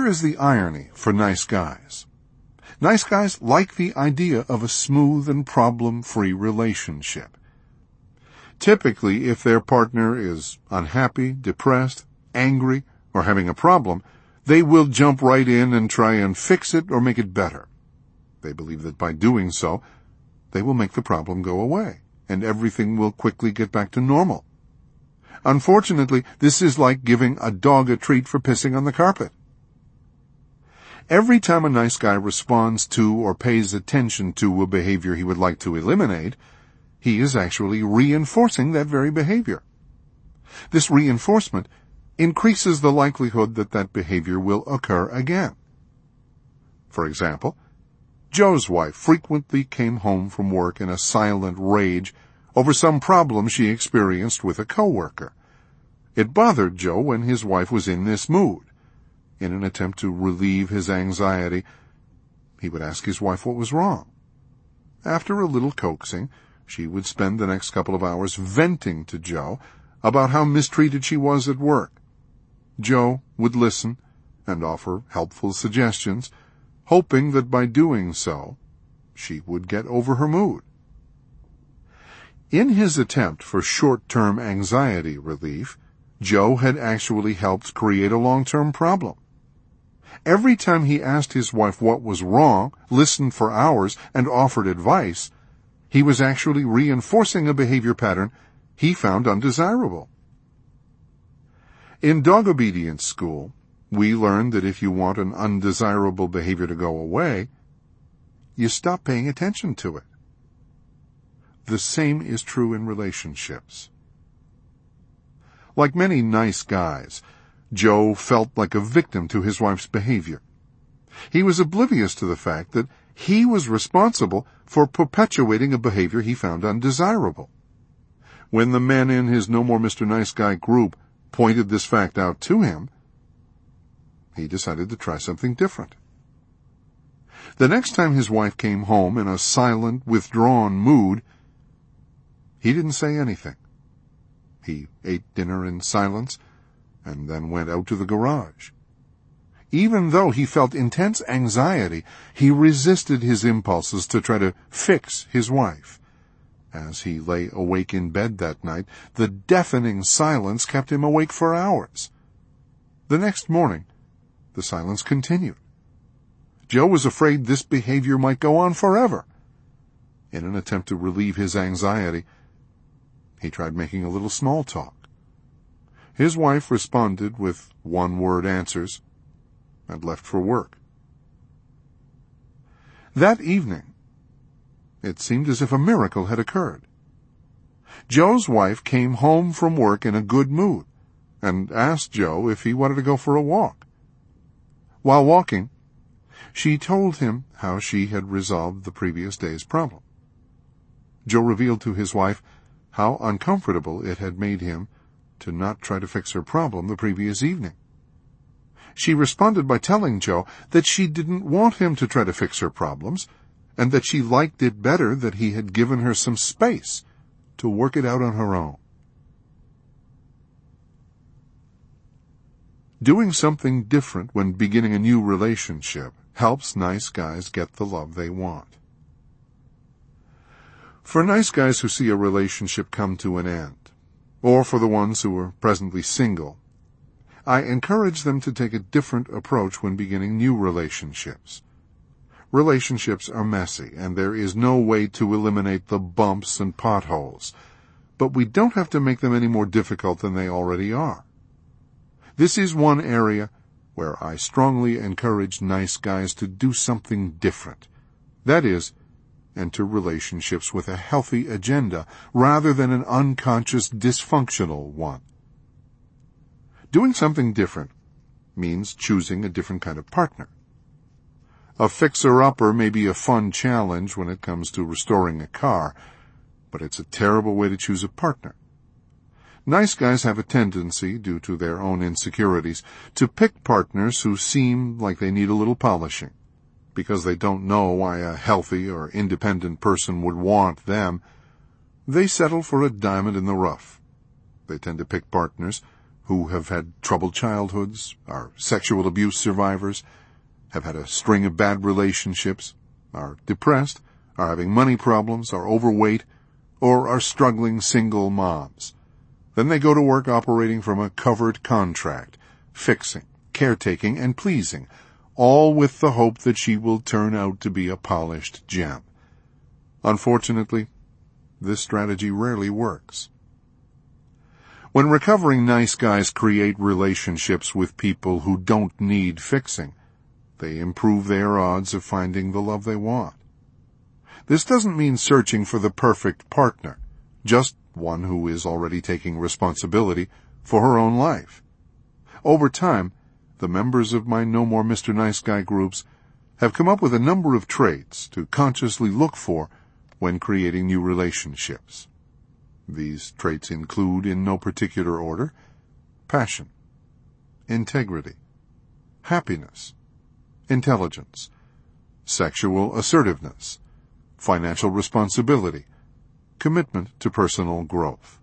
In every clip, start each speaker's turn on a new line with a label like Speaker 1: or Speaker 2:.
Speaker 1: here is the irony for nice guys. Nice guys like the idea of a smooth and problem-free relationship. Typically, if their partner is unhappy, depressed, angry, or having a problem, they will jump right in and try and fix it or make it better. They believe that by doing so, they will make the problem go away, and everything will quickly get back to normal. Unfortunately, this is like giving a dog a treat for pissing on the carpet. Every time a nice guy responds to or pays attention to a behavior he would like to eliminate, he is actually reinforcing that very behavior. This reinforcement increases the likelihood that that behavior will occur again. For example, Joe's wife frequently came home from work in a silent rage over some problem she experienced with a coworker. It bothered Joe when his wife was in this mood. In an attempt to relieve his anxiety, he would ask his wife what was wrong. After a little coaxing, she would spend the next couple of hours venting to Joe about how mistreated she was at work. Joe would listen and offer helpful suggestions, hoping that by doing so, she would get over her mood. In his attempt for short-term anxiety relief, Joe had actually helped create a long-term problem. Every time he asked his wife what was wrong, listened for hours, and offered advice, he was actually reinforcing a behavior pattern he found undesirable. In dog obedience school, we learned that if you want an undesirable behavior to go away, you stop paying attention to it. The same is true in relationships. Like many nice guys, Joe felt like a victim to his wife's behavior. He was oblivious to the fact that he was responsible for perpetuating a behavior he found undesirable. When the men in his No More Mr. Nice Guy group pointed this fact out to him, he decided to try something different. The next time his wife came home in a silent, withdrawn mood, he didn't say anything. He ate dinner in silence and then went out to the garage. Even though he felt intense anxiety, he resisted his impulses to try to fix his wife. As he lay awake in bed that night, the deafening silence kept him awake for hours. The next morning, the silence continued. Joe was afraid this behavior might go on forever. In an attempt to relieve his anxiety, he tried making a little small talk. His wife responded with one-word answers and left for work. That evening, it seemed as if a miracle had occurred. Joe's wife came home from work in a good mood and asked Joe if he wanted to go for a walk. While walking, she told him how she had resolved the previous day's problem. Joe revealed to his wife how uncomfortable it had made him to not try to fix her problem the previous evening. She responded by telling Joe that she didn't want him to try to fix her problems, and that she liked it better that he had given her some space to work it out on her own. Doing something different when beginning a new relationship helps nice guys get the love they want. For nice guys who see a relationship come to an end, or for the ones who are presently single, I encourage them to take a different approach when beginning new relationships. Relationships are messy, and there is no way to eliminate the bumps and potholes, but we don't have to make them any more difficult than they already are. This is one area where I strongly encourage nice guys to do something different. That is, enter relationships with a healthy agenda rather than an unconscious, dysfunctional one. Doing something different means choosing a different kind of partner. A fixer-upper may be a fun challenge when it comes to restoring a car, but it's a terrible way to choose a partner. Nice guys have a tendency, due to their own insecurities, to pick partners who seem like they need a little polishing. Because they don't know why a healthy or independent person would want them, they settle for a diamond in the rough. They tend to pick partners who who have had troubled childhoods, are sexual abuse survivors, have had a string of bad relationships, are depressed, are having money problems, are overweight, or are struggling single moms. Then they go to work operating from a covered contract, fixing, caretaking, and pleasing, all with the hope that she will turn out to be a polished gem. Unfortunately, this strategy rarely works. When recovering nice guys create relationships with people who don't need fixing, they improve their odds of finding the love they want. This doesn't mean searching for the perfect partner, just one who is already taking responsibility for her own life. Over time, the members of my No More Mr. Nice Guy groups have come up with a number of traits to consciously look for when creating new relationships. These traits include, in no particular order, passion, integrity, happiness, intelligence, sexual assertiveness, financial responsibility, commitment to personal growth.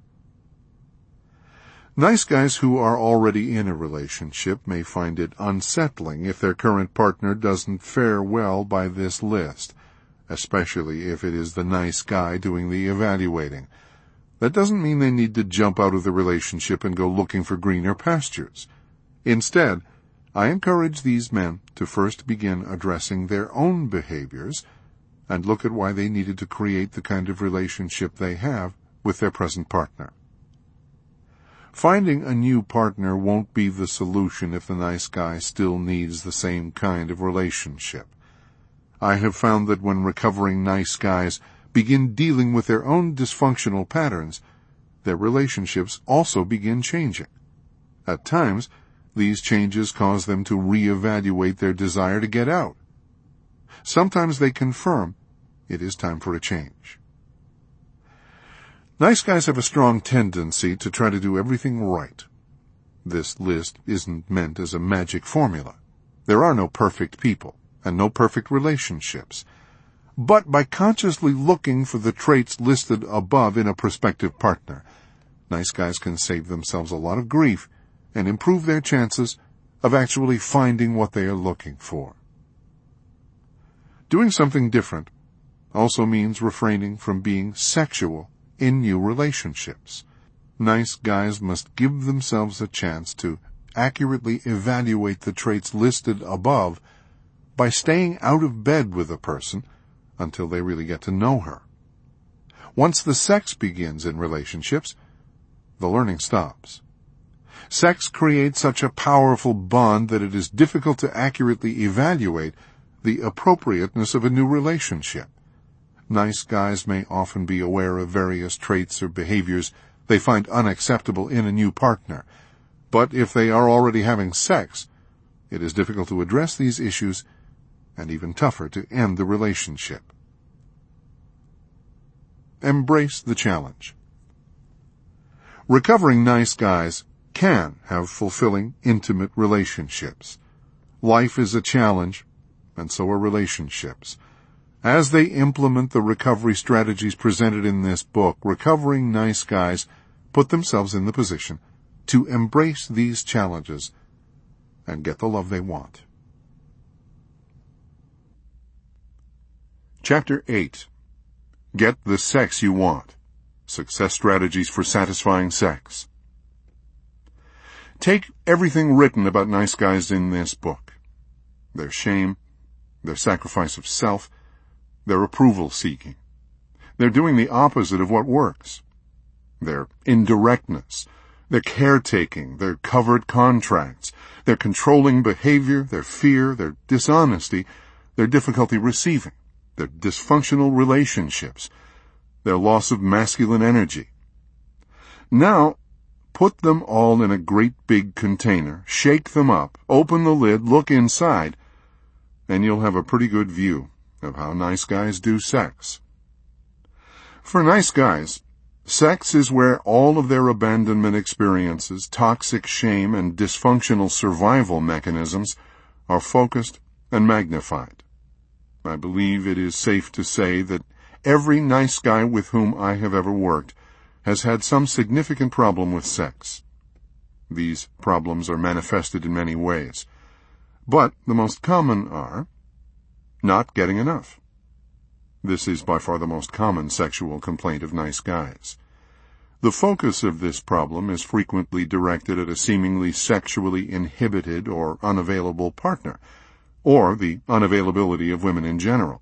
Speaker 1: Nice guys who are already in a relationship may find it unsettling if their current partner doesn't fare well by this list, especially if it is the nice guy doing the evaluating. That doesn't mean they need to jump out of the relationship and go looking for greener pastures. Instead, I encourage these men to first begin addressing their own behaviors and look at why they needed to create the kind of relationship they have with their present partner. Finding a new partner won't be the solution if the nice guy still needs the same kind of relationship. I have found that when recovering nice guys begin dealing with their own dysfunctional patterns, their relationships also begin changing. At times, these changes cause them to reevaluate their desire to get out. Sometimes they confirm it is time for a change. Nice guys have a strong tendency to try to do everything right. This list isn't meant as a magic formula. There are no perfect people and no perfect relationships. But by consciously looking for the traits listed above in a prospective partner, nice guys can save themselves a lot of grief and improve their chances of actually finding what they are looking for. Doing something different also means refraining from being sexual in new relationships. Nice guys must give themselves a chance to accurately evaluate the traits listed above by staying out of bed with a person until they really get to know her. Once the sex begins in relationships, the learning stops. Sex creates such a powerful bond that it is difficult to accurately evaluate the appropriateness of a new relationship. Nice guys may often be aware of various traits or behaviors they find unacceptable in a new partner, but if they are already having sex, it is difficult to address these issues and even tougher to end the relationship. Embrace the challenge. Recovering nice guys can have fulfilling, intimate relationships. Life is a challenge, and so are relationships. As they implement the recovery strategies presented in this book, recovering nice guys put themselves in the position to embrace these challenges and get the love they want. Chapter 8. Get the sex you want. Success strategies for satisfying sex. Take everything written about nice guys in this book. Their shame, their sacrifice of self, their approval seeking. They're doing the opposite of what works. Their indirectness, their caretaking, their covered contracts, their controlling behavior, their fear, their dishonesty, their difficulty receiving, their dysfunctional relationships, their loss of masculine energy. Now, put them all in a great big container, shake them up, open the lid, look inside, and you'll have a pretty good view of how nice guys do sex. For nice guys, sex is where all of their abandonment experiences, toxic shame, and dysfunctional survival mechanisms are focused and magnified. I believe it is safe to say that every nice guy with whom I have ever worked has had some significant problem with sex. These problems are manifested in many ways, but the most common are not getting enough. This is by far the most common sexual complaint of nice guys. The focus of this problem is frequently directed at a seemingly sexually inhibited or unavailable partner, or the unavailability of women in general.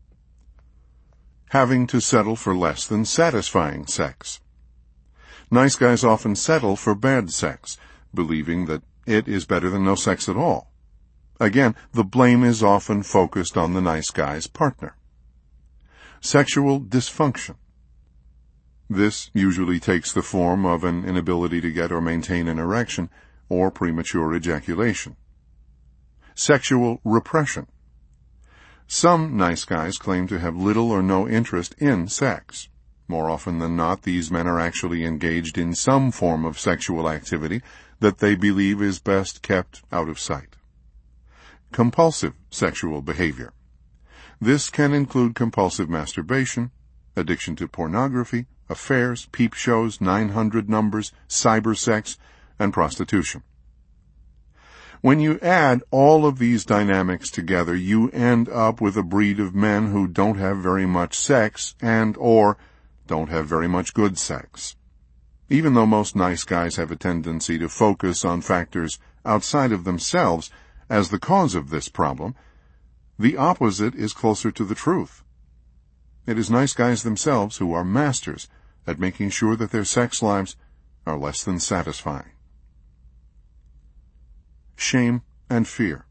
Speaker 1: Having to settle for less than satisfying sex. Nice guys often settle for bad sex, believing that it is better than no sex at all. Again, the blame is often focused on the nice guy's partner. Sexual dysfunction. This usually takes the form of an inability to get or maintain an erection or premature ejaculation. Sexual repression. Some nice guys claim to have little or no interest in sex. More often than not, these men are actually engaged in some form of sexual activity that they believe is best kept out of sight. Compulsive sexual behavior. This can include compulsive masturbation, addiction to pornography, affairs, peep shows, 900 numbers, cybersex, and prostitution. When you add all of these dynamics together, you end up with a breed of men who don't have very much sex and/or don't have very much good sex. Even though most nice guys have a tendency to focus on factors outside of themselves as the cause of this problem, the opposite is closer to the truth. It is nice guys themselves who are masters at making sure that their sex lives are less than satisfying. Shame and fear.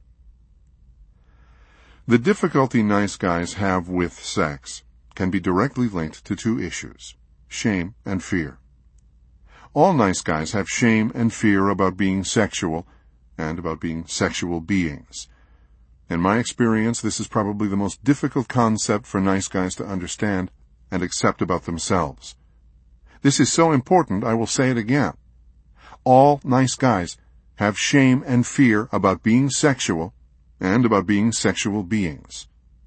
Speaker 1: The difficulty nice guys have with sex can be directly linked to two issues: shame and fear. All nice guys have shame and fear about being sexual and about being sexual beings. In my experience, this is probably the most difficult concept for nice guys to understand and accept about themselves. This is so important, I will say it again. All nice guys have shame and fear about being sexual and about being sexual beings.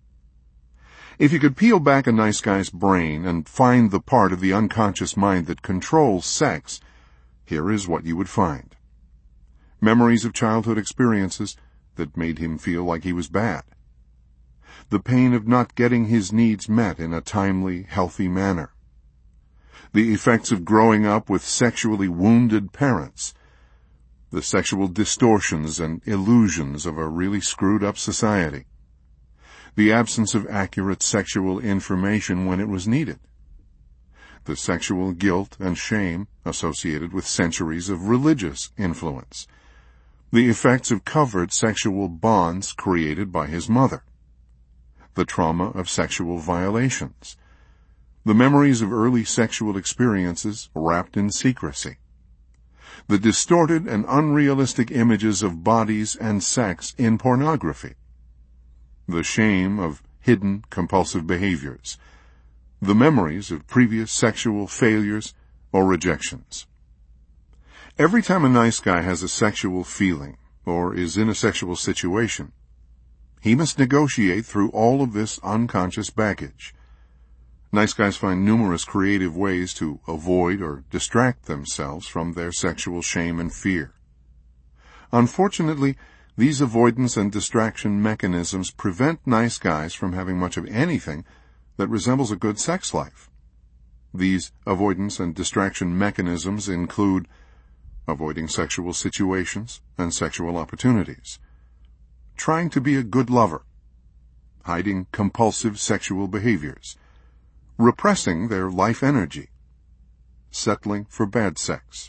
Speaker 1: If you could peel back a nice guy's brain and find the part of the unconscious mind that controls sex, here is what you would find. Memories of childhood experiences that made him feel like he was bad. The pain of not getting his needs met in a timely, healthy manner. The effects of growing up with sexually wounded parents. The sexual distortions and illusions of a really screwed up society. The absence of accurate sexual information when it was needed. The sexual guilt and shame associated with centuries of religious influence. The effects of covert sexual bonds created by his mother. The trauma of sexual violations. The memories of early sexual experiences wrapped in secrecy. The distorted and unrealistic images of bodies and sex in pornography. The shame of hidden compulsive behaviors. The memories of previous sexual failures or rejections. Every time a nice guy has a sexual feeling or is in a sexual situation, he must negotiate through all of this unconscious baggage. Nice guys find numerous creative ways to avoid or distract themselves from their sexual shame and fear. Unfortunately, these avoidance and distraction mechanisms prevent nice guys from having much of anything that resembles a good sex life. These avoidance and distraction mechanisms include avoiding sexual situations and sexual opportunities, trying to be a good lover, hiding compulsive sexual behaviors, repressing their life energy, settling for bad sex.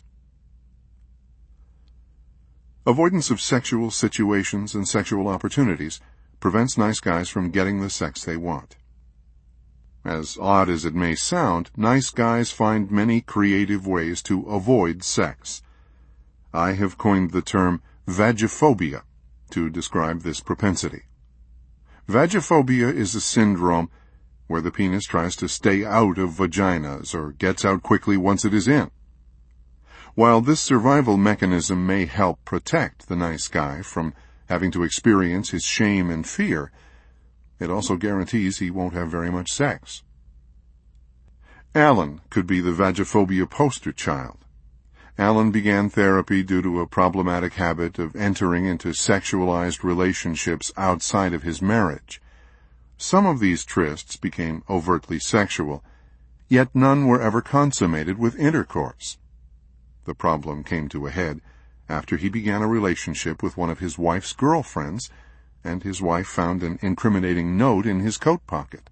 Speaker 1: Avoidance of sexual situations and sexual opportunities prevents nice guys from getting the sex they want. As odd as it may sound, nice guys find many creative ways to avoid sex. I have coined the term vagiphobia to describe this propensity. Vagiphobia is a syndrome where the penis tries to stay out of vaginas or gets out quickly once it is in. While this survival mechanism may help protect the nice guy from having to experience his shame and fear, it also guarantees he won't have very much sex. Alan could be the vagiphobia poster child. Alan began therapy due to a problematic habit of entering into sexualized relationships outside of his marriage. Some of these trysts became overtly sexual, yet none were ever consummated with intercourse. The problem came to a head after he began a relationship with one of his wife's girlfriends, and his wife found an incriminating note in his coat pocket.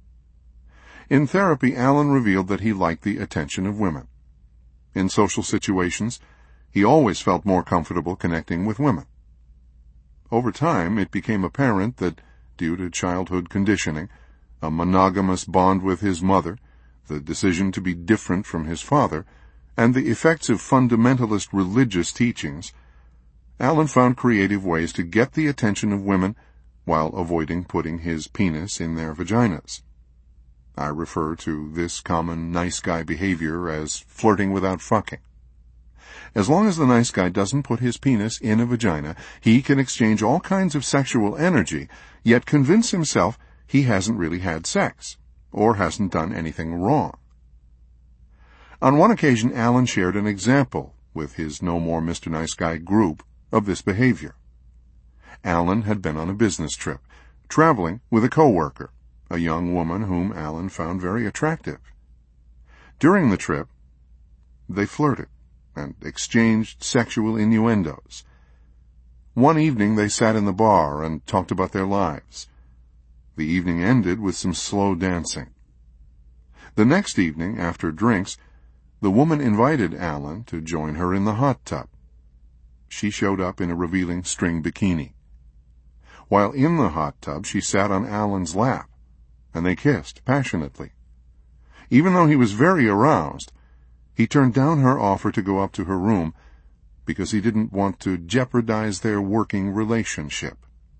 Speaker 1: In therapy, Alan revealed that he liked the attention of women. In social situations, he always felt more comfortable connecting with women. Over time, it became apparent that, due to childhood conditioning, a monogamous bond with his mother, the decision to be different from his father, and the effects of fundamentalist religious teachings, Alan found creative ways to get the attention of women while avoiding putting his penis in their vaginas. I refer to this common nice guy behavior as flirting without fucking. As long as the nice guy doesn't put his penis in a vagina, he can exchange all kinds of sexual energy, yet convince himself he hasn't really had sex, or hasn't done anything wrong. On one occasion, Alan shared an example with his No More Mr. Nice Guy group of this behavior. Alan had been on a business trip, traveling with a coworker, a young woman whom Alan found very attractive. During the trip, they flirted and exchanged sexual innuendos. One evening they sat in the bar and talked about their lives. The evening ended with some slow dancing. The next evening, after drinks, the woman invited Alan to join her in the hot tub. She showed up in a revealing string bikini. While in the hot tub, she sat on Alan's lap, and they kissed passionately. Even though he was very aroused, he turned down her offer to go up to her room because he didn't want to jeopardize their working relationship.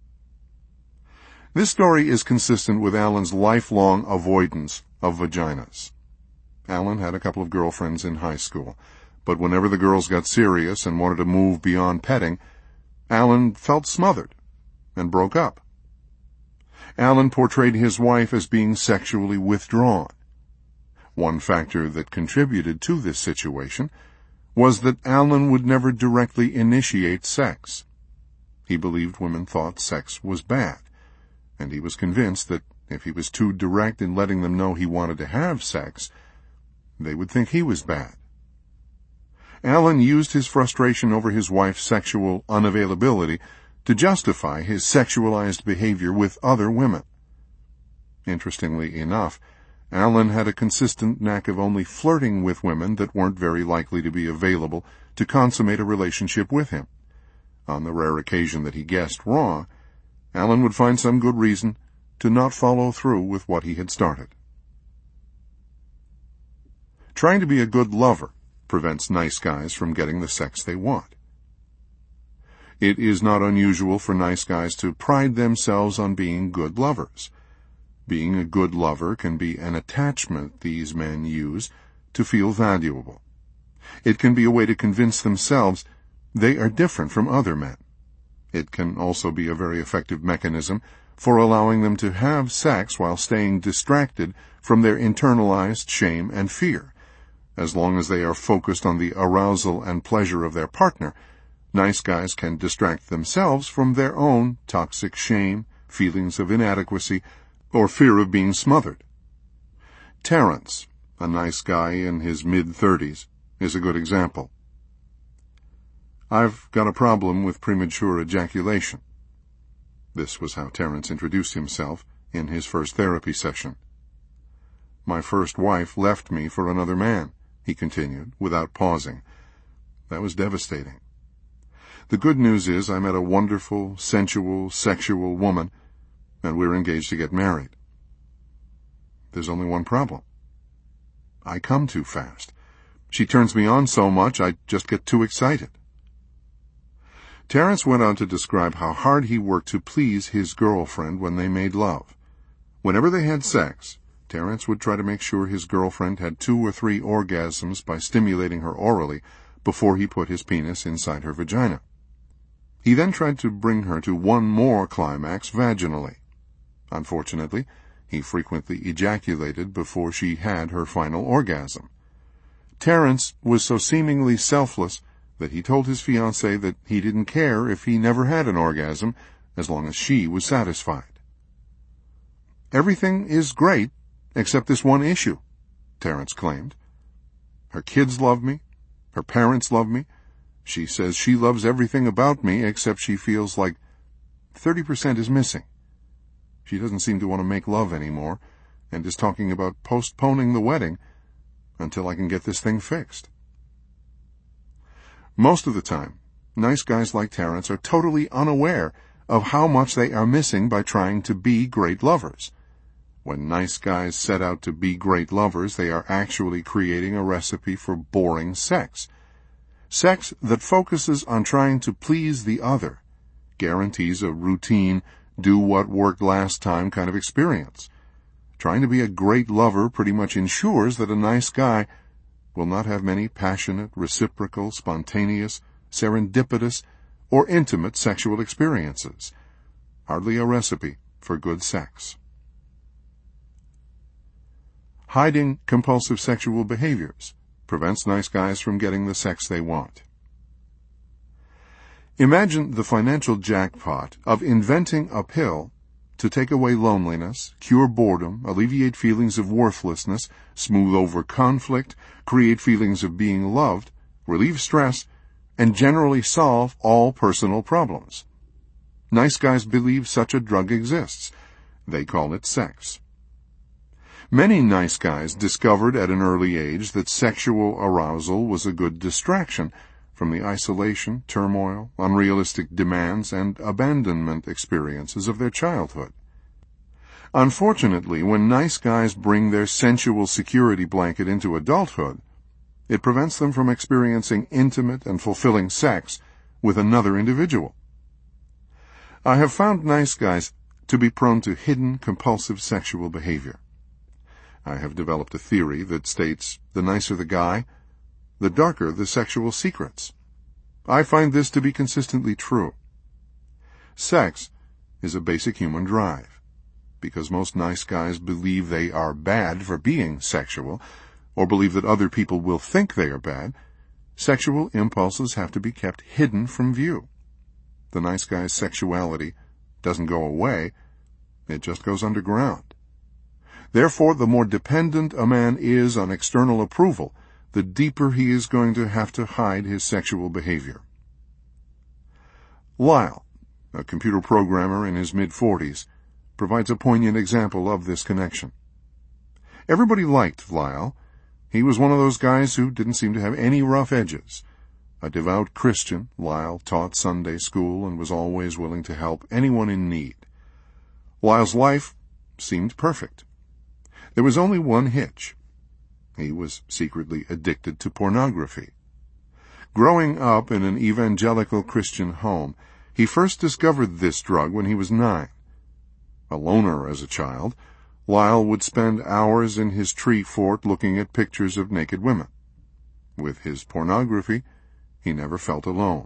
Speaker 1: This story is consistent with Alan's lifelong avoidance of vaginas. Alan had a couple of girlfriends in high school, but whenever the girls got serious and wanted to move beyond petting, Alan felt smothered and broke up. Alan portrayed his wife as being sexually withdrawn. One factor that contributed to this situation was that Alan would never directly initiate sex. He believed women thought sex was bad, and he was convinced that if he was too direct in letting them know he wanted to have sex, they would think he was bad. Alan used his frustration over his wife's sexual unavailability to justify his sexualized behavior with other women. Interestingly enough, Alan had a consistent knack of only flirting with women that weren't very likely to be available to consummate a relationship with him. On the rare occasion that he guessed wrong, Alan would find some good reason to not follow through with what he had started. Trying to be a good lover prevents nice guys from getting the sex they want. It is not unusual for nice guys to pride themselves on being good lovers. Being a good lover can be an attachment these men use to feel valuable. It can be a way to convince themselves they are different from other men. It can also be a very effective mechanism for allowing them to have sex while staying distracted from their internalized shame and fear. As long as they are focused on the arousal and pleasure of their partner, nice guys can distract themselves from their own toxic shame, feelings of inadequacy, or fear of being smothered. Terrence, a nice guy in his mid-30s, is a good example. "I've got a problem with premature ejaculation." This was how Terrence introduced himself in his first therapy session. "My first wife left me for another man," he continued, without pausing. "That was devastating. The good news is I met a wonderful, sensual, sexual woman, and we're engaged to get married. There's only one problem. I come too fast. She turns me on so much I just get too excited." Terrence went on to describe how hard he worked to please his girlfriend when they made love. Whenever they had sex, Terrence would try to make sure his girlfriend had 2 or 3 orgasms by stimulating her orally before he put his penis inside her vagina. He then tried to bring her to 1 more climax vaginally. Unfortunately, he frequently ejaculated before she had her final orgasm. Terence was so seemingly selfless that he told his fiancée that he didn't care if he never had an orgasm as long as she was satisfied. "Everything is great except this one issue," Terence claimed. "Her kids love me. Her parents love me. She says she loves everything about me except she feels like 30% is missing. She doesn't seem to want to make love anymore and is talking about postponing the wedding until I can get this thing fixed." Most of the time, nice guys like Terence are totally unaware of how much they are missing by trying to be great lovers. When nice guys set out to be great lovers, they are actually creating a recipe for boring sex. Sex that focuses on trying to please the other guarantees a routine, do-what-worked-last-time kind of experience. Trying to be a great lover pretty much ensures that a nice guy will not have many passionate, reciprocal, spontaneous, serendipitous, or intimate sexual experiences. Hardly a recipe for good sex. Hiding compulsive sexual behaviors prevents nice guys from getting the sex they want. Imagine the financial jackpot of inventing a pill to take away loneliness, cure boredom, alleviate feelings of worthlessness, smooth over conflict, create feelings of being loved, relieve stress, and generally solve all personal problems. Nice guys believe such a drug exists. They call it sex. Many nice guys discovered at an early age that sexual arousal was a good distraction from the isolation, turmoil, unrealistic demands, and abandonment experiences of their childhood. Unfortunately, when nice guys bring their sensual security blanket into adulthood, it prevents them from experiencing intimate and fulfilling sex with another individual. I have found nice guys to be prone to hidden compulsive sexual behavior. I have developed a theory that states the nicer the guy, the darker the sexual secrets. I find this to be consistently true. Sex is a basic human drive. Because most nice guys believe they are bad for being sexual, or believe that other people will think they are bad, sexual impulses have to be kept hidden from view. The nice guy's sexuality doesn't go away, it just goes underground. Therefore, the more dependent a man is on external approval, the deeper he is going to have to hide his sexual behavior. Lyle, a computer programmer in his mid-40s, provides a poignant example of this connection. Everybody liked Lyle. He was one of those guys who didn't seem to have any rough edges. A devout Christian, Lyle taught Sunday school and was always willing to help anyone in need. Lyle's life seemed perfect. There was only one hitch. He was secretly addicted to pornography. Growing up in an evangelical Christian home, he first discovered this drug when he was 9. A loner as a child, Lyle would spend hours in his tree fort looking at pictures of naked women. With his pornography, he never felt alone.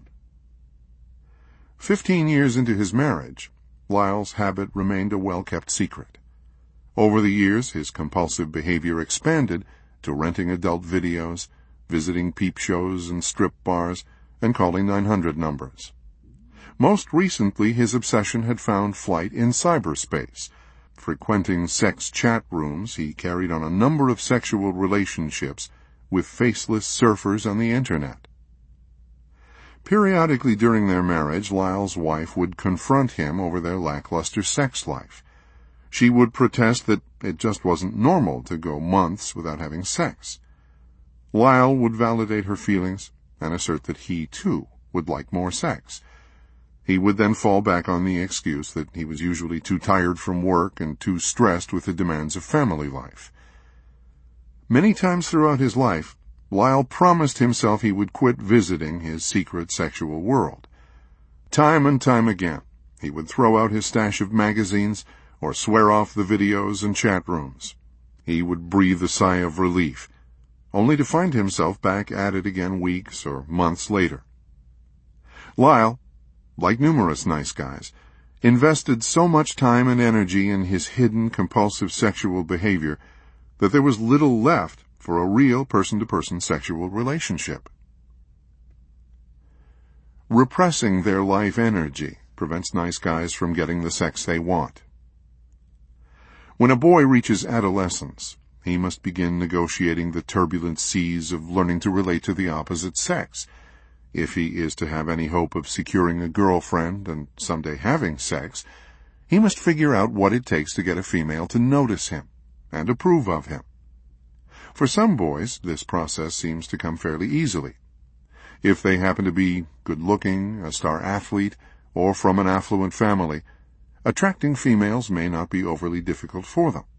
Speaker 1: 15 years into his marriage, Lyle's habit remained a well-kept secret. Over the years, his compulsive behavior expanded to renting adult videos, visiting peep shows and strip bars, and calling 900 numbers. Most recently, his obsession had found flight in cyberspace. Frequenting sex chat rooms, he carried on a number of sexual relationships with faceless surfers on the internet. Periodically during their marriage, Lyle's wife would confront him over their lackluster sex life. She would protest that it just wasn't normal to go months without having sex. Lyle would validate her feelings and assert that he, too, would like more sex. He would then fall back on the excuse that he was usually too tired from work and too stressed with the demands of family life. Many times throughout his life, Lyle promised himself he would quit visiting his secret sexual world. Time and time again, he would throw out his stash of magazines or swear off the videos and chat rooms. He would breathe a sigh of relief, only to find himself back at it again weeks or months later. Lyle, like numerous nice guys, invested so much time and energy in his hidden compulsive sexual behavior that there was little left for a real person-to-person sexual relationship. Repressing their life energy prevents nice guys from getting the sex they want. When a boy reaches adolescence, he must begin negotiating the turbulent seas of learning to relate to the opposite sex. If he is to have any hope of securing a girlfriend and someday having sex, he must figure out what it takes to get a female to notice him and approve of him. For some boys, this process seems to come fairly easily. If they happen to be good-looking, a star athlete, or from an affluent family, attracting females may not be overly difficult for them.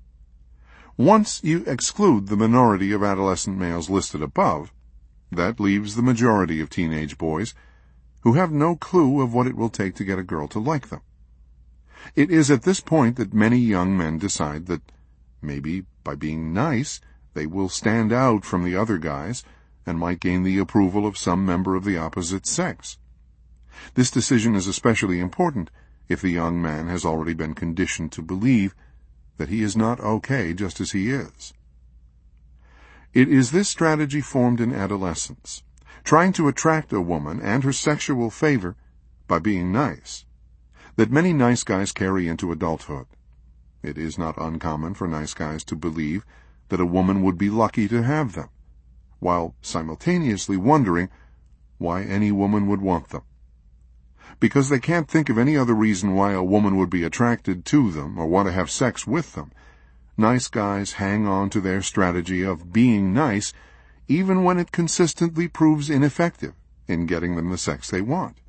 Speaker 1: Once you exclude the minority of adolescent males listed above, that leaves the majority of teenage boys who have no clue of what it will take to get a girl to like them. It is at this point that many young men decide that maybe by being nice, they will stand out from the other guys and might gain the approval of some member of the opposite sex. This decision is especially important if the young man has already been conditioned to believe that he is not okay just as he is. It is this strategy formed in adolescence, trying to attract a woman and her sexual favor by being nice, that many nice guys carry into adulthood. It is not uncommon for nice guys to believe that a woman would be lucky to have them, while simultaneously wondering why any woman would want them. Because they can't think of any other reason why a woman would be attracted to them or want to have sex with them, nice guys hang on to their strategy of being nice even when it consistently proves ineffective in getting them the sex they want.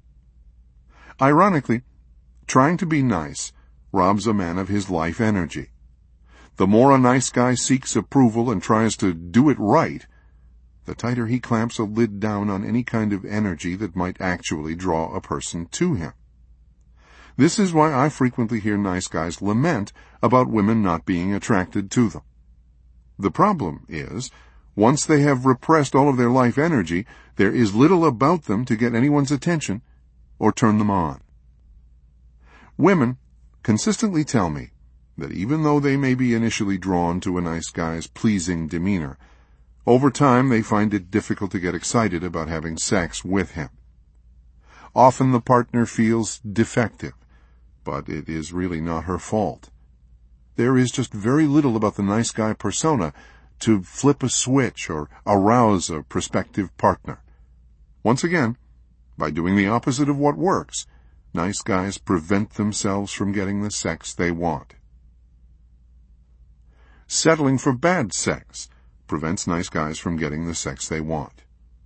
Speaker 1: Ironically, trying to be nice robs a man of his life energy. The more a nice guy seeks approval and tries to do it right, the tighter he clamps a lid down on any kind of energy that might actually draw a person to him. This is why I frequently hear nice guys lament about women not being attracted to them. The problem is, once they have repressed all of their life energy, there is little about them to get anyone's attention or turn them on. Women consistently tell me that even though they may be initially drawn to a nice guy's pleasing demeanor, over time they find it difficult to get excited about having sex with him. Often the partner feels defective, but it is really not her fault. There is just very little about the nice guy persona to flip a switch or arouse a prospective partner. Once again, by doing the opposite of what works, nice guys prevent themselves from getting the sex they want. Settling for bad sex prevents nice guys from getting the sex they want.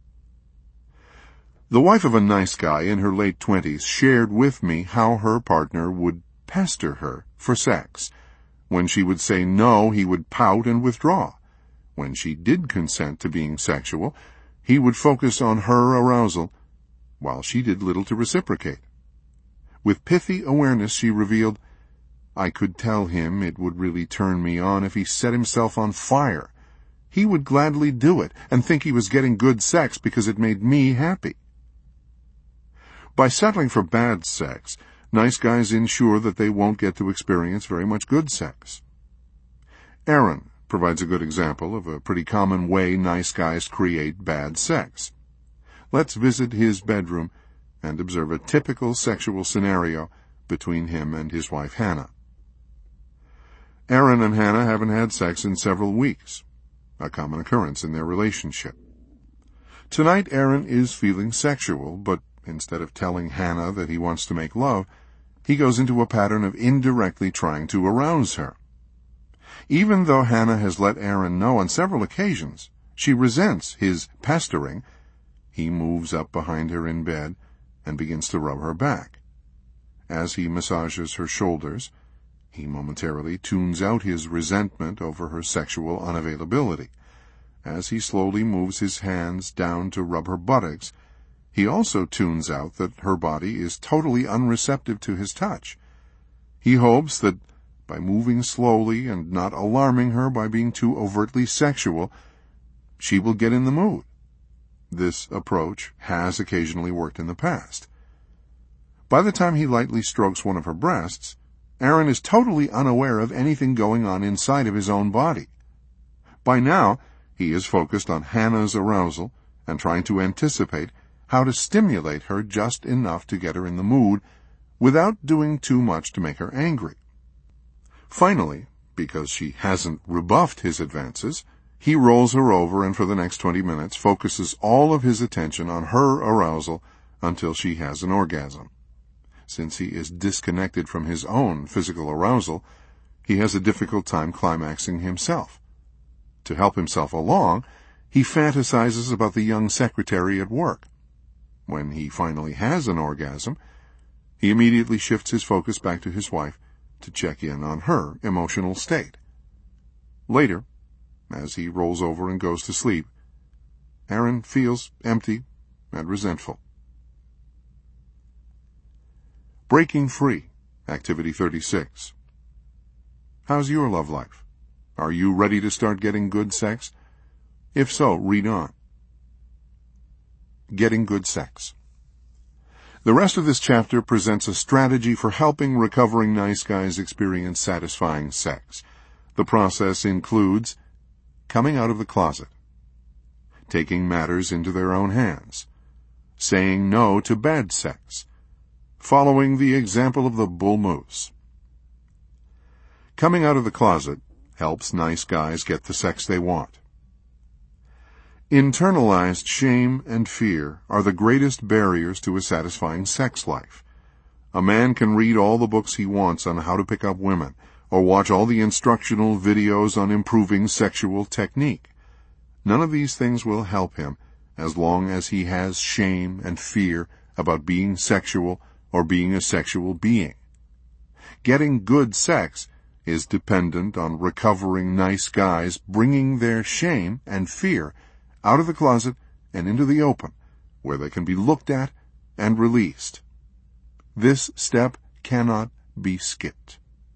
Speaker 1: The wife of a nice guy in her late 20s shared with me how her partner would pester her for sex. When she would say no, he would pout and withdraw. When she did consent to being sexual, he would focus on her arousal, while she did little to reciprocate. With pithy awareness, she revealed, "I could tell him it would really turn me on if he set himself on fire. He would gladly do it and think he was getting good sex because it made me happy." By settling for bad sex, nice guys ensure that they won't get to experience very much good sex. Aaron provides a good example of a pretty common way nice guys create bad sex. Let's visit his bedroom and observe a typical sexual scenario between him and his wife Hannah. Aaron and Hannah haven't had sex in several weeks, a common occurrence in their relationship. Tonight Aaron is feeling sexual, but instead of telling Hannah that he wants to make love, he goes into a pattern of indirectly trying to arouse her. Even though Hannah has let Aaron know on several occasions she resents his pestering, he moves up behind her in bed and begins to rub her back. As he massages her shoulders, he momentarily tunes out his resentment over her sexual unavailability. As he slowly moves his hands down to rub her buttocks, he also tunes out that her body is totally unreceptive to his touch. He hopes that by moving slowly and not alarming her by being too overtly sexual, she will get in the mood. This approach has occasionally worked in the past. By the time he lightly strokes one of her breasts, Aaron is totally unaware of anything going on inside of his own body. By now, he is focused on Hannah's arousal and trying to anticipate how to stimulate her just enough to get her in the mood without doing too much to make her angry. Finally, because she hasn't rebuffed his advances, he rolls her over and for the next 20 minutes focuses all of his attention on her arousal until she has an orgasm. Since he is disconnected from his own physical arousal, he has a difficult time climaxing himself. To help himself along, he fantasizes about the young secretary at work. When he finally has an orgasm, he immediately shifts his focus back to his wife to check in on her emotional state. Later, as he rolls over and goes to sleep, Aaron feels empty and resentful. Breaking Free, Activity 36. How's your love life? Are you ready to start getting good sex? If so, read on. Getting good sex. The rest of this chapter presents a strategy for helping recovering nice guys experience satisfying sex. The process includes coming out of the closet, taking matters into their own hands, saying no to bad sex, following the example of the bull moose. Coming out of the closet helps nice guys get the sex they want. Internalized shame and fear are the greatest barriers to a satisfying sex life. A man can read all the books he wants on how to pick up women, or watch all the instructional videos on improving sexual technique. None of these things will help him as long as he has shame and fear about being sexual or being a sexual being. Getting good sex is dependent on recovering nice guys bringing their shame and fear out of the closet and into the open, where they can be looked at and released. This step cannot be skipped.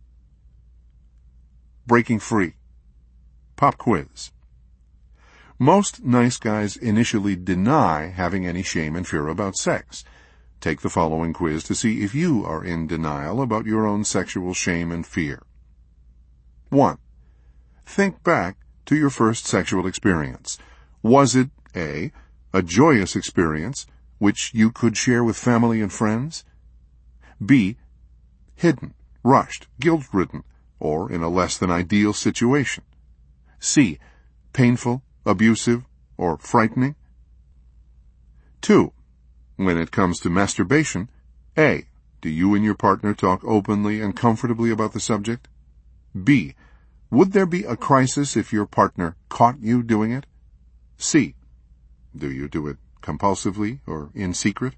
Speaker 1: Breaking Free. Pop quiz. Most nice guys initially deny having any shame and fear about sex. Take the following quiz to see if you are in denial about your own sexual shame and fear. 1. Think back to your first sexual experience. Was it A, a joyous experience which you could share with family and friends? B, hidden, rushed, guilt-ridden, or in a less than ideal situation? C, painful, abusive, or frightening? 2. When it comes to masturbation, A, do you and your partner talk openly and comfortably about the subject? B, would there be a crisis if your partner caught you doing it? C, do you do it compulsively or in secret?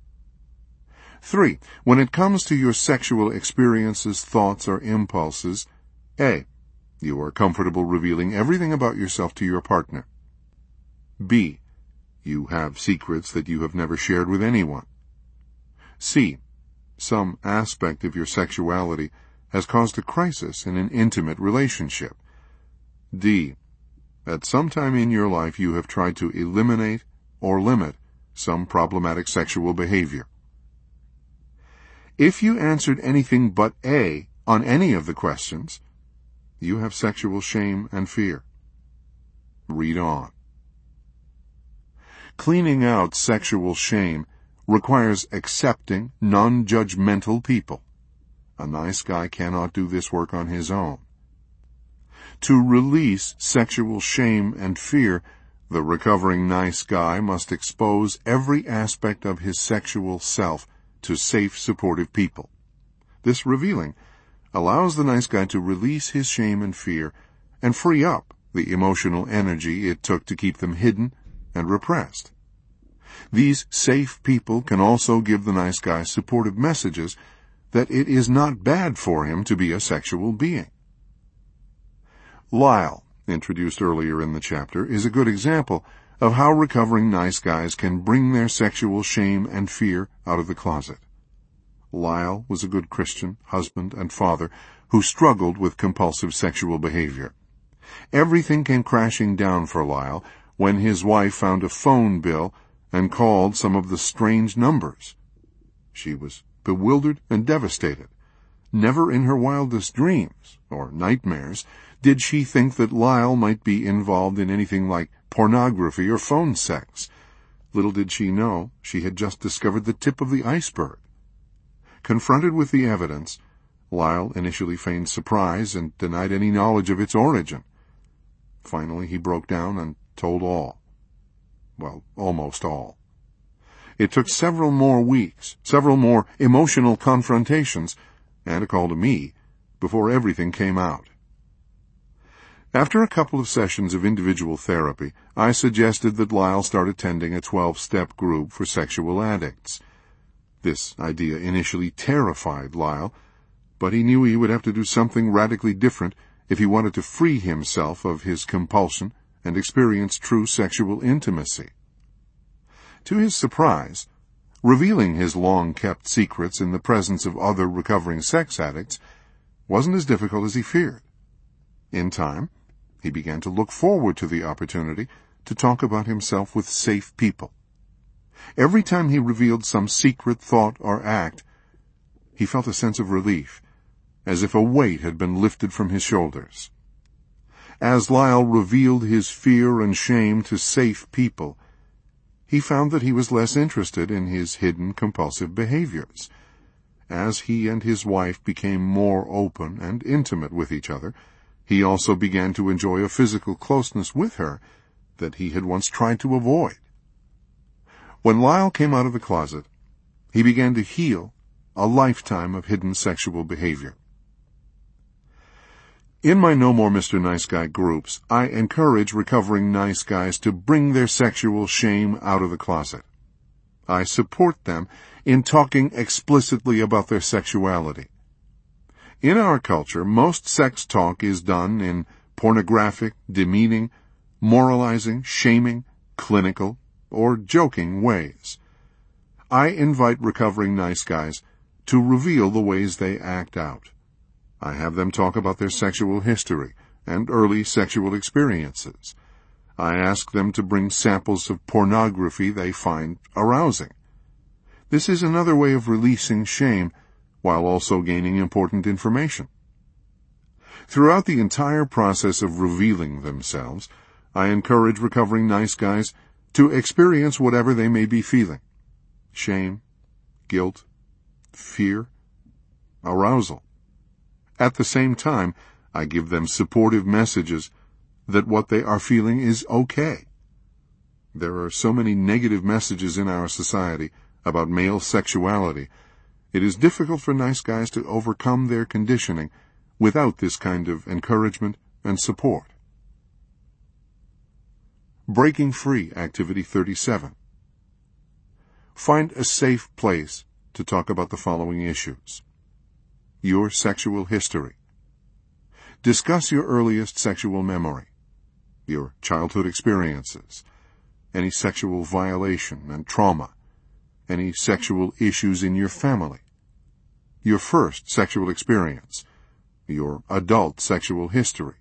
Speaker 1: 3. When it comes to your sexual experiences, thoughts, or impulses, A, you are comfortable revealing everything about yourself to your partner. B, you have secrets that you have never shared with anyone. C, some aspect of your sexuality has caused a crisis in an intimate relationship. D, at some time in your life you have tried to eliminate or limit some problematic sexual behavior. If you answered anything but A on any of the questions, you have sexual shame and fear. Read on. Cleaning out sexual shame requires accepting, non-judgmental people. A nice guy cannot do this work on his own. To release sexual shame and fear, the recovering nice guy must expose every aspect of his sexual self to safe, supportive people. This revealing allows the nice guy to release his shame and fear and free up the emotional energy it took to keep them hidden and repressed. These safe people can also give the nice guy supportive messages that it is not bad for him to be a sexual being. Lyle, introduced earlier in the chapter, is a good example of how recovering nice guys can bring their sexual shame and fear out of the closet. Lyle was a good Christian husband and father who struggled with compulsive sexual behavior. Everything came crashing down for Lyle when his wife found a phone bill and called some of the strange numbers. She was bewildered and devastated. Never in her wildest dreams, or nightmares, did she think that Lyle might be involved in anything like pornography or phone sex. Little did she know she had just discovered the tip of the iceberg. Confronted with the evidence, Lyle initially feigned surprise and denied any knowledge of its origin. Finally, he broke down and told all. Well, almost all. It took several more weeks, several more emotional confrontations, and a call to me, before everything came out. After a couple of sessions of individual therapy, I suggested that Lyle start attending a 12-step group for sexual addicts. This idea initially terrified Lyle, but he knew he would have to do something radically different if he wanted to free himself of his compulsion and experience true sexual intimacy. To his surprise, revealing his long-kept secrets in the presence of other recovering sex addicts wasn't as difficult as he feared. In time, he began to look forward to the opportunity to talk about himself with safe people. Every time he revealed some secret thought or act, he felt a sense of relief, as if a weight had been lifted from his shoulders. As Lyle revealed his fear and shame to safe people, he found that he was less interested in his hidden compulsive behaviors. As he and his wife became more open and intimate with each other, he also began to enjoy a physical closeness with her that he had once tried to avoid. When Lyle came out of the closet, he began to heal a lifetime of hidden sexual behavior. In my No More Mr. Nice Guy groups, I encourage recovering nice guys to bring their sexual shame out of the closet. I support them in talking explicitly about their sexuality. In our culture, most sex talk is done in pornographic, demeaning, moralizing, shaming, clinical, or joking ways. I invite recovering nice guys to reveal the ways they act out. I have them talk about their sexual history and early sexual experiences. I ask them to bring samples of pornography they find arousing. This is another way of releasing shame while also gaining important information. Throughout the entire process of revealing themselves, I encourage recovering nice guys to experience whatever they may be feeling: shame, guilt, fear, arousal. At the same time, I give them supportive messages that what they are feeling is okay. There are so many negative messages in our society about male sexuality. It is difficult for nice guys to overcome their conditioning without this kind of encouragement and support. Breaking Free Activity 37. Find a safe place to talk about the following issues: your sexual history. Discuss your earliest sexual memory, your childhood experiences, any sexual violation and trauma, any sexual issues in your family, your first sexual experience, your adult sexual history,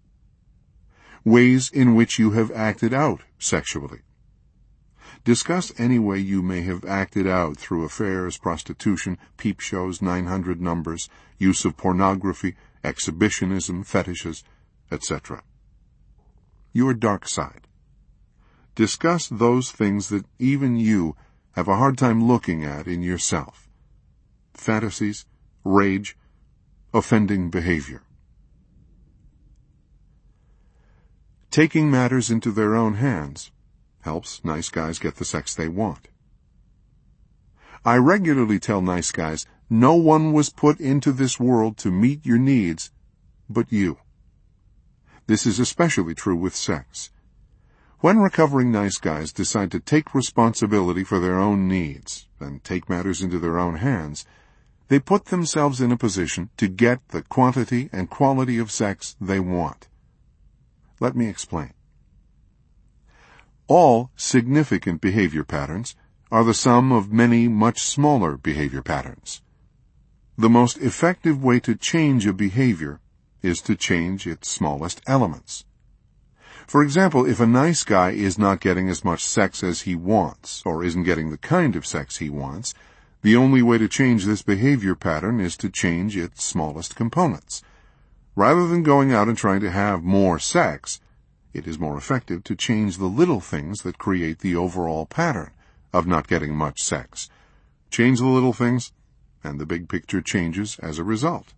Speaker 1: ways in which you have acted out sexually. Discuss any way you may have acted out through affairs, prostitution, peep shows, 900 numbers, use of pornography, exhibitionism, fetishes, etc. Your dark side. Discuss those things that even you have a hard time looking at in yourself: fantasies, rage, offending behavior. Taking matters into their own hands helps nice guys get the sex they want. I regularly tell nice guys, no one was put into this world to meet your needs but you. This is especially true with sex. When recovering nice guys decide to take responsibility for their own needs and take matters into their own hands, they put themselves in a position to get the quantity and quality of sex they want. Let me explain. All significant behavior patterns are the sum of many much smaller behavior patterns. The most effective way to change a behavior is to change its smallest elements. For example, if a nice guy is not getting as much sex as he wants, or isn't getting the kind of sex he wants, The only way to change this behavior pattern is to change its smallest components. Rather than going out and trying to have more sex, it is more effective to change the little things that create the overall pattern of not getting much sex. Change the little things, and the big picture changes as a result.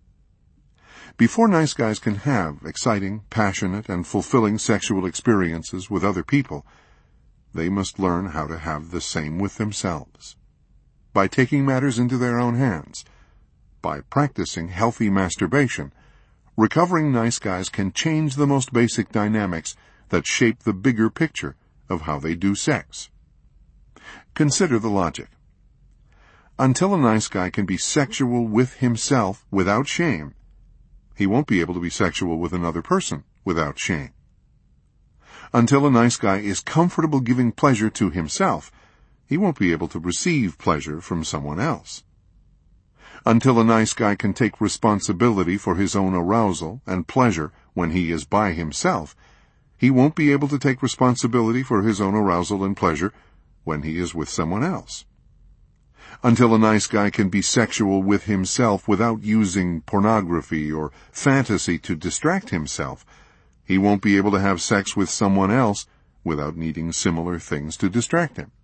Speaker 1: Before nice guys can have exciting, passionate, and fulfilling sexual experiences with other people, they must learn how to have the same with themselves. By taking matters into their own hands, by practicing healthy masturbation, recovering nice guys can change the most basic dynamics that shape the bigger picture of how they do sex. Consider the logic. Until a nice guy can be sexual with himself without shame, he won't be able to be sexual with another person without shame. Until a nice guy is comfortable giving pleasure to himself, he won't be able to receive pleasure from someone else. Until a nice guy can take responsibility for his own arousal and pleasure when he is by himself, he won't be able to take responsibility for his own arousal and pleasure when he is with someone else. Until a nice guy can be sexual with himself without using pornography or fantasy to distract himself, he won't be able to have sex with someone else without needing similar things to distract him.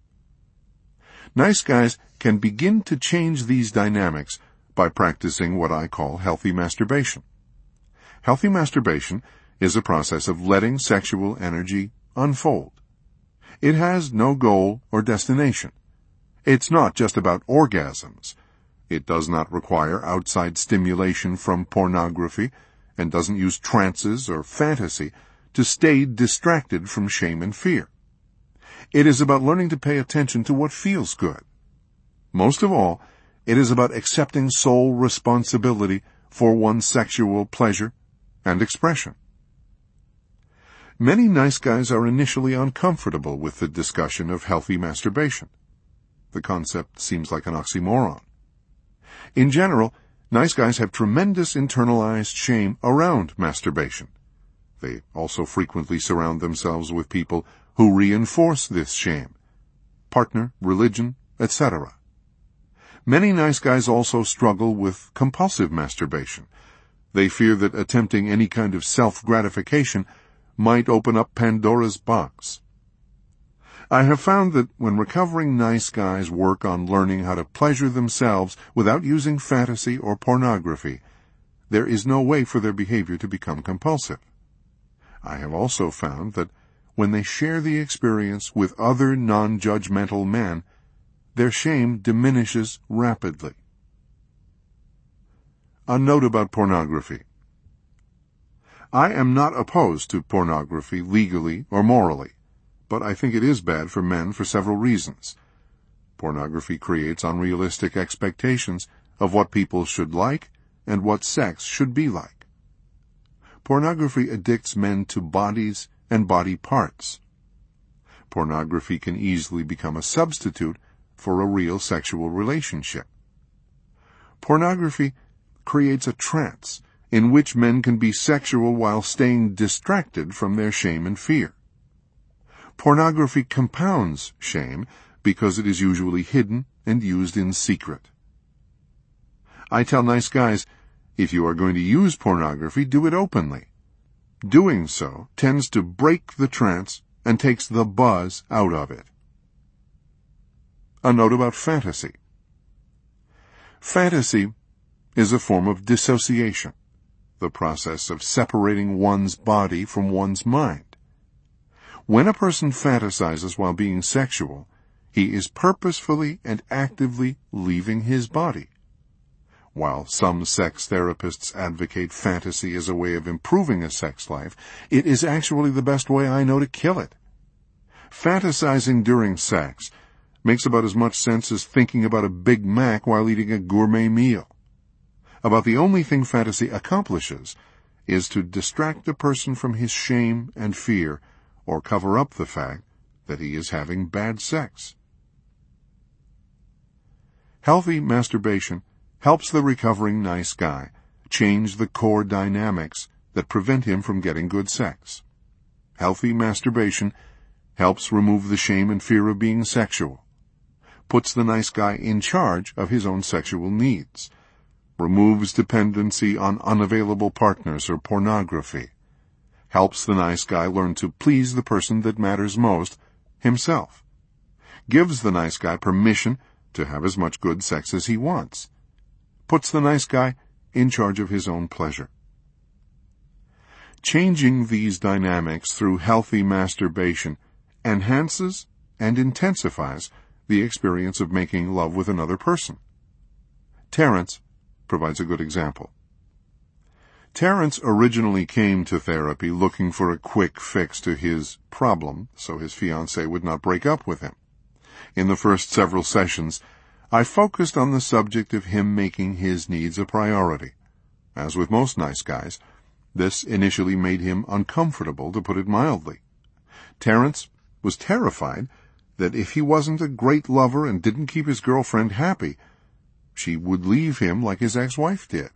Speaker 1: Nice guys can begin to change these dynamics by practicing what I call healthy masturbation. Healthy masturbation is a process of letting sexual energy unfold. It has no goal or destination. It's not just about orgasms. It does not require outside stimulation from pornography and doesn't use trances or fantasy to stay distracted from shame and fear. It is about learning to pay attention to what feels good. Most of all, it is about accepting sole responsibility for one's sexual pleasure and expression. Many nice guys are initially uncomfortable with the discussion of healthy masturbation. The concept seems like an oxymoron. In general, nice guys have tremendous internalized shame around masturbation. They also frequently surround themselves with people who reinforce this shame: partner, religion, etc. Many nice guys also struggle with compulsive masturbation. They fear that attempting any kind of self-gratification might open up Pandora's box. I have found that when recovering nice guys work on learning how to pleasure themselves without using fantasy or pornography, there is no way for their behavior to become compulsive. I have also found that when they share the experience with other non-judgmental men, their shame diminishes rapidly. A note about pornography. I am not opposed to pornography legally or morally, but I think it is bad for men for several reasons. Pornography creates unrealistic expectations of what people should like and what sex should be like. Pornography addicts men to bodies and body parts. Pornography can easily become a substitute for a real sexual relationship. Pornography creates a trance in which men can be sexual while staying distracted from their shame and fear. Pornography compounds shame because it is usually hidden and used in secret. I tell nice guys, if you are going to use pornography, do it openly. Doing so tends to break the trance and takes the buzz out of it. A note about fantasy. Fantasy is a form of dissociation, the process of separating one's body from one's mind. When a person fantasizes while being sexual, he is purposefully and actively leaving his body. While some sex therapists advocate fantasy as a way of improving a sex life, it is actually the best way I know to kill it. Fantasizing during sex makes about as much sense as thinking about a Big Mac while eating a gourmet meal. About the only thing fantasy accomplishes is to distract a person from his shame and fear, or cover up the fact that he is having bad sex. Healthy masturbation helps the recovering nice guy change the core dynamics that prevent him from getting good sex. Healthy masturbation helps remove the shame and fear of being sexual. puts the nice guy in charge of his own sexual needs, removes dependency on unavailable partners or pornography, helps the nice guy learn to please the person that matters most, himself, gives the nice guy permission to have as much good sex as he wants, puts the nice guy in charge of his own pleasure. Changing these dynamics through healthy masturbation enhances and intensifies the experience of making love with another person. Terence provides a good example. Terence originally came to therapy looking for a quick fix to his problem so his fiancée would not break up with him. In the first several sessions, I focused on the subject of him making his needs a priority. As with most nice guys, this initially made him uncomfortable, to put it mildly. Terence was terrified that if he wasn't a great lover and didn't keep his girlfriend happy, she would leave him like his ex-wife did.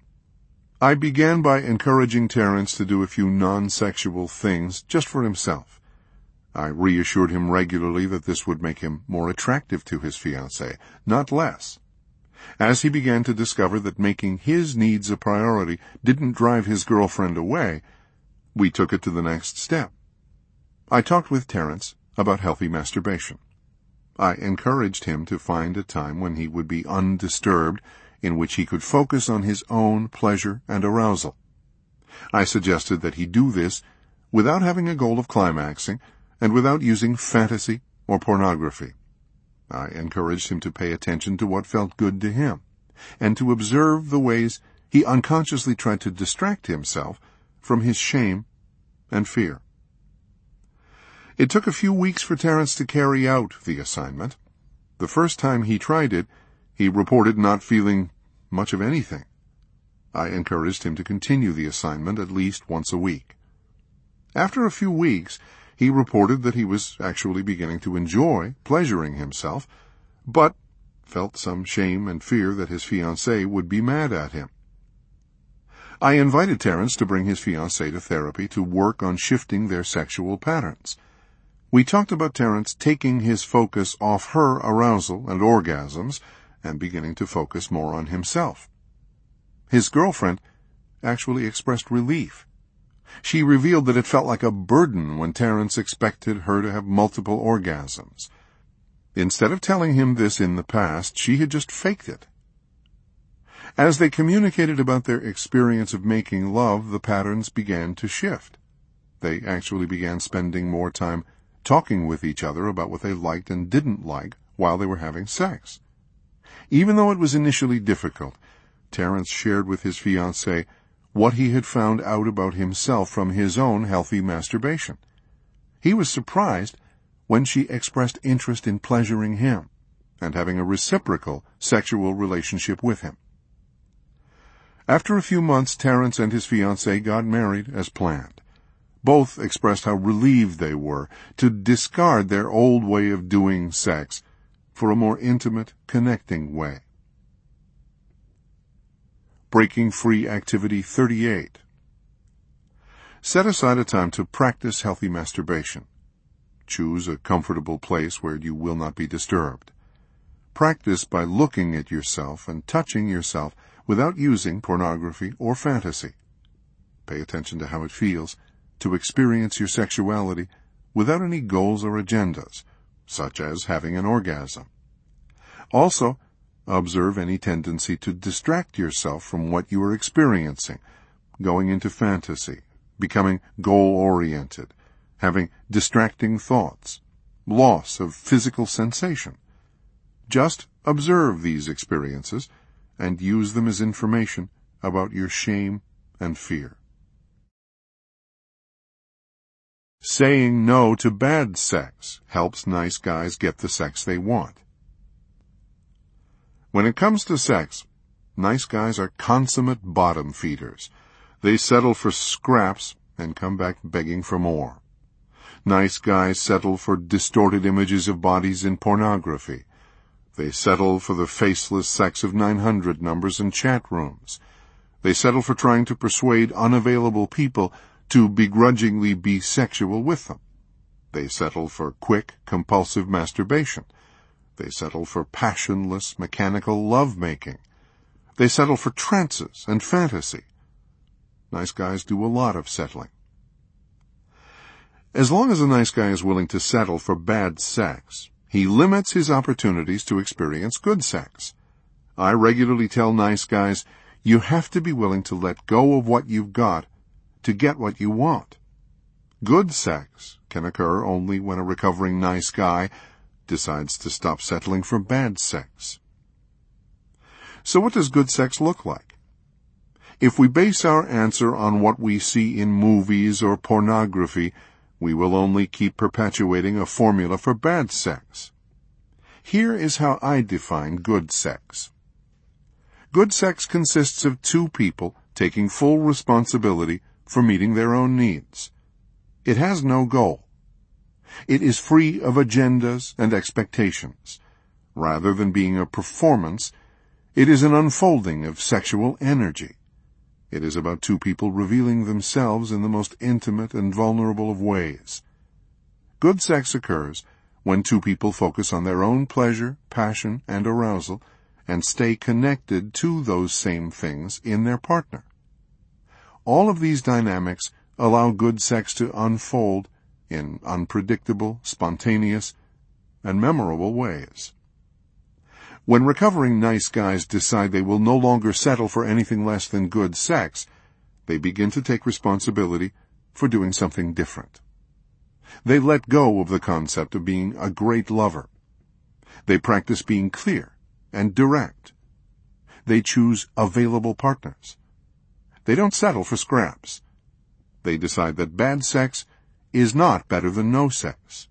Speaker 1: I began by encouraging Terence to do a few non-sexual things just for himself. I reassured him regularly that this would make him more attractive to his fiancée, not less. As he began to discover that making his needs a priority didn't drive his girlfriend away, we took it to the next step. I talked with Terence about healthy masturbation. I encouraged him to find a time when he would be undisturbed, in which he could focus on his own pleasure and arousal. I suggested that he do this without having a goal of climaxing and without using fantasy or pornography. I encouraged him to pay attention to what felt good to him, and to observe the ways he unconsciously tried to distract himself from his shame and fear. It took a few weeks for Terence to carry out the assignment. The first time he tried it, he reported not feeling much of anything. I encouraged him to continue the assignment at least once a week. After a few weeks, he reported that he was actually beginning to enjoy pleasuring himself, but felt some shame and fear that his fiancée would be mad at him. I invited Terence to bring his fiancée to therapy to work on shifting their sexual patterns. We talked about Terence taking his focus off her arousal and orgasms and beginning to focus more on himself. His girlfriend actually expressed relief. She revealed that it felt like a burden when Terence expected her to have multiple orgasms. Instead of telling him this in the past, she had just faked it. As they communicated about their experience of making love, the patterns began to shift. They actually began spending more time talking with each other about what they liked and didn't like while they were having sex. Even though it was initially difficult, Terence shared with his fiancée what he had found out about himself from his own healthy masturbation. He was surprised when she expressed interest in pleasuring him and having a reciprocal sexual relationship with him. After a few months, Terence and his fiancée got married as planned. Both expressed how relieved they were to discard their old way of doing sex for a more intimate, connecting way. Breaking Free Activity 38. Set aside a time to practice healthy masturbation. Choose a comfortable place where you will not be disturbed. Practice by looking at yourself and touching yourself without using pornography or fantasy. Pay attention to how it feels to experience your sexuality without any goals or agendas, such as having an orgasm. Also, observe any tendency to distract yourself from what you are experiencing, going into fantasy, becoming goal-oriented, having distracting thoughts, loss of physical sensation. Just observe these experiences and use them as information about your shame and fear. Saying no to bad sex helps nice guys get the sex they want. When it comes to sex, nice guys are consummate bottom feeders. They settle for scraps and come back begging for more. Nice guys settle for distorted images of bodies in pornography. They settle for the faceless sex of 900 numbers in chat rooms. They settle for trying to persuade unavailable people to begrudgingly be sexual with them. They settle for quick, compulsive masturbation. They settle for passionless, mechanical love-making. They settle for trances and fantasy. Nice guys do a lot of settling. As long as a nice guy is willing to settle for bad sex, he limits his opportunities to experience good sex. I regularly tell nice guys, you have to be willing to let go of what you've got to get what you want. Good sex can occur only when a recovering nice guy decides to stop settling for bad sex. So what does good sex look like? If we base our answer on what we see in movies or pornography, we will only keep perpetuating a formula for bad sex. Here is how I define good sex. Good sex consists of two people taking full responsibility for meeting their own needs. It has no goal. It is free of agendas and expectations. Rather than being a performance, it is an unfolding of sexual energy. It is about two people revealing themselves in the most intimate and vulnerable of ways. Good sex occurs when two people focus on their own pleasure, passion, and arousal, and stay connected to those same things in their partner. All of these dynamics allow good sex to unfold in unpredictable, spontaneous, and memorable ways. When recovering nice guys decide they will no longer settle for anything less than good sex, they begin to take responsibility for doing something different. They let go of the concept of being a great lover. They practice being clear and direct. They choose available partners. They don't settle for scraps. They decide that bad sex is not better than no sex.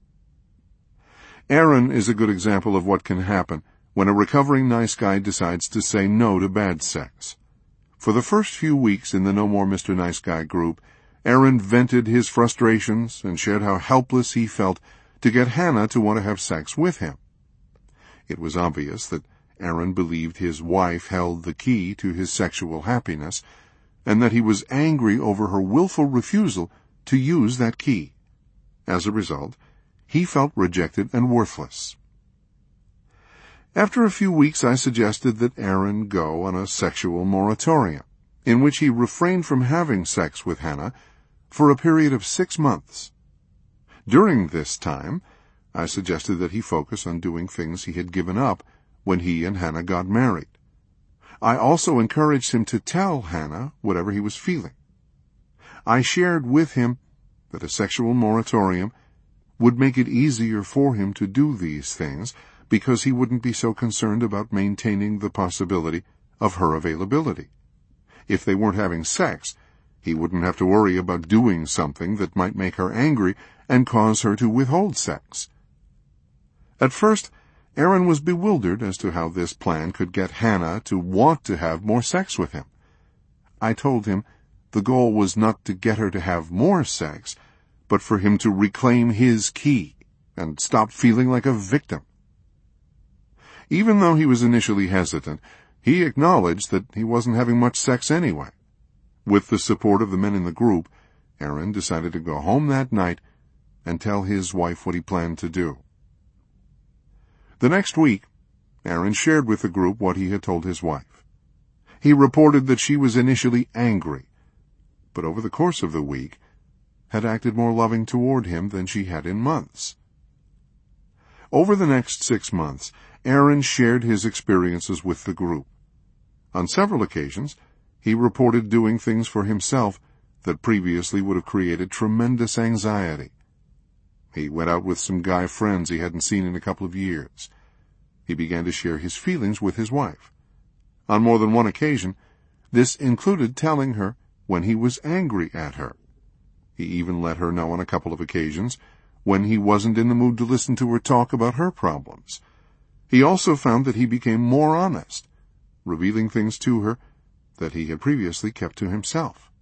Speaker 1: Aaron is a good example of what can happen when a recovering nice guy decides to say no to bad sex. For the first few weeks in the No More Mr. Nice Guy group, Aaron vented his frustrations and shared how helpless he felt to get Hannah to want to have sex with him. It was obvious that Aaron believed his wife held the key to his sexual happiness, and that he was angry over her willful refusal to use that key. As a result, he felt rejected and worthless. After a few weeks, I suggested that Aaron go on a sexual moratorium, in which he refrained from having sex with Hannah for a period of 6 months. During this time, I suggested that he focus on doing things he had given up when he and Hannah got married. I also encouraged him to tell Hannah whatever he was feeling. I shared with him that a sexual moratorium would make it easier for him to do these things because he wouldn't be so concerned about maintaining the possibility of her availability. If they weren't having sex, he wouldn't have to worry about doing something that might make her angry and cause her to withhold sex. At first, Aaron was bewildered as to how this plan could get Hannah to want to have more sex with him. I told him the goal was not to get her to have more sex, but for him to reclaim his key and stop feeling like a victim. Even though he was initially hesitant, he acknowledged that he wasn't having much sex anyway. With the support of the men in the group, Aaron decided to go home that night and tell his wife what he planned to do. The next week, Aaron shared with the group what he had told his wife. He reported that she was initially angry, but over the course of the week had acted more loving toward him than she had in months. Over the next 6 months, Aaron shared his experiences with the group. On several occasions, he reported doing things for himself that previously would have created tremendous anxiety. He went out with some guy friends he hadn't seen in a couple of years. He began to share his feelings with his wife. On more than one occasion, this included telling her when he was angry at her. He even let her know on a couple of occasions when he wasn't in the mood to listen to her talk about her problems. He also found that he became more honest, revealing things to her that he had previously kept to himself.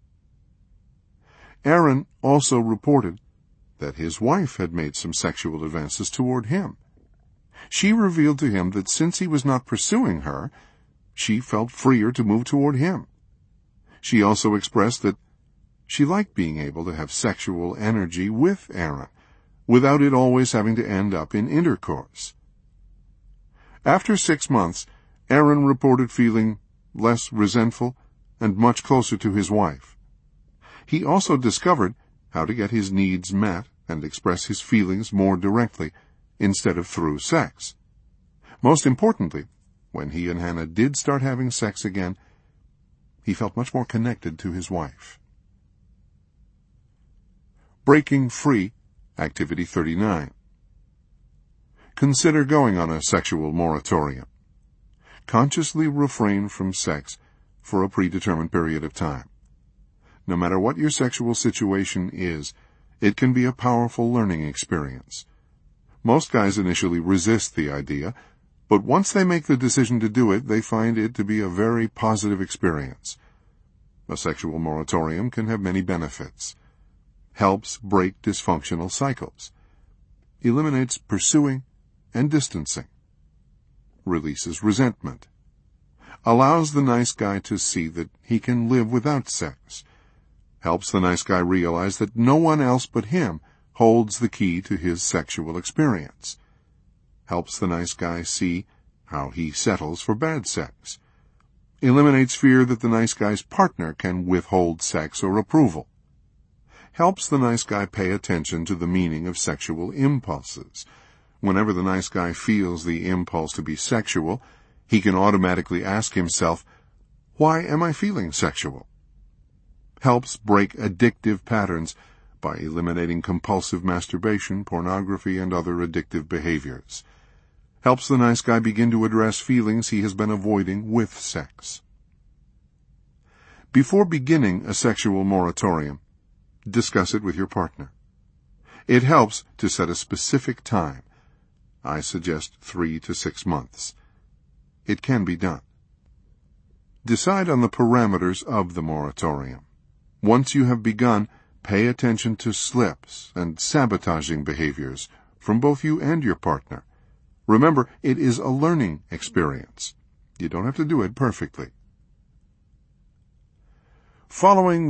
Speaker 1: Aaron also reported that his wife had made some sexual advances toward him. She revealed to him that since he was not pursuing her, she felt freer to move toward him. She also expressed that she liked being able to have sexual energy with Aaron, without it always having to end up in intercourse. After 6 months, Aaron reported feeling less resentful and much closer to his wife. He also discovered how to get his needs met and express his feelings more directly, instead of through sex. Most importantly, when he and Hannah did start having sex again, he felt much more connected to his wife. Breaking Free, Activity 39. Consider going on a sexual moratorium. Consciously refrain from sex for a predetermined period of time. No matter what your sexual situation is, it can be a powerful learning experience. Most guys initially resist the idea, but once they make the decision to do it, they find it to be a very positive experience. A sexual moratorium can have many benefits. Helps break dysfunctional cycles. Eliminates pursuing and distancing. Releases resentment. Allows the nice guy to see that he can live without sex. Helps the nice guy realize that no one else but him holds the key to his sexual experience. Helps the nice guy see how he settles for bad sex. Eliminates fear that the nice guy's partner can withhold sex or approval. Helps the nice guy pay attention to the meaning of sexual impulses. Whenever the nice guy feels the impulse to be sexual, he can automatically ask himself, why am I feeling sexual? Helps break addictive patterns by eliminating compulsive masturbation, pornography, and other addictive behaviors. Helps the nice guy begin to address feelings he has been avoiding with sex. Before beginning a sexual moratorium, discuss it with your partner. It helps to set a specific time. I suggest 3 to 6 months. It can be done. Decide on the parameters of the moratorium. Once you have begun, pay attention to slips and sabotaging behaviors from both you and your partner. Remember, it is a learning experience. You don't have to do it perfectly. Following